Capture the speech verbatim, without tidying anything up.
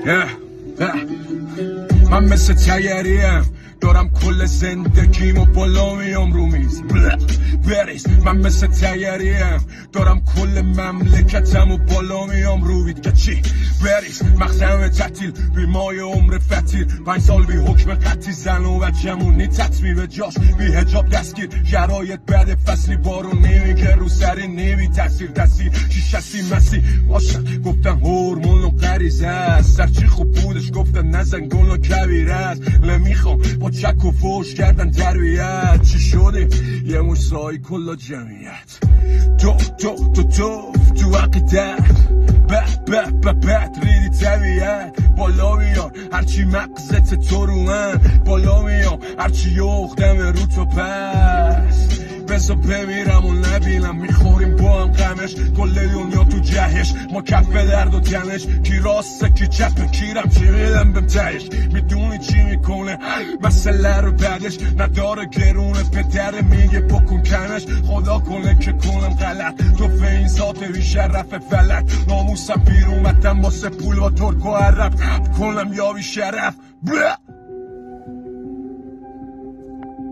من مثل تیاریم دارم کل زندگیمو بالا میام رو میز بریز. من مثل تیاریم دارم کل مملکتمو بالا میام رو بید که چی بریز. مخزم تعطیل بیمای عمر فتیر، پنج سال بی حکم قطعی زن و بچمونی تطمی به جاش بی هجاب دستگیر. شرایط بعد فصلی بارون نمیگه رو سری نمی تاثیر دستی شیشستی مسی باشن. گفتن هورمون و غریزه است سرچی خوب بودش گفتن نزن گل و کبیره است. نمیخوام با چک و فوش کردن تربیت. چی شده یه موش سایی کلا جمعیت تو تو تو تو تو عقیدت بد بد بد بد ریدی طبیعت. بالا میام هرچی مغزت تو رو من بالا میام هرچی یختم رو تو پس بسا بمیرم و نبینم. میخوریم با هم غمش کل دنیا تو جهش ما کف درد و تنش. کی راسته کی چپه کیرم چی میدم بهم تهش. میدونی چی میکنه مسئله رو بعدش نداره گرونه پدر میگه بکن کمش. خدا کنه که کنم غلط تو به این ذات بی شرف فلک. ناموسم بیرون متن واسه پول و ترک و عرب کنم یا بی شرف.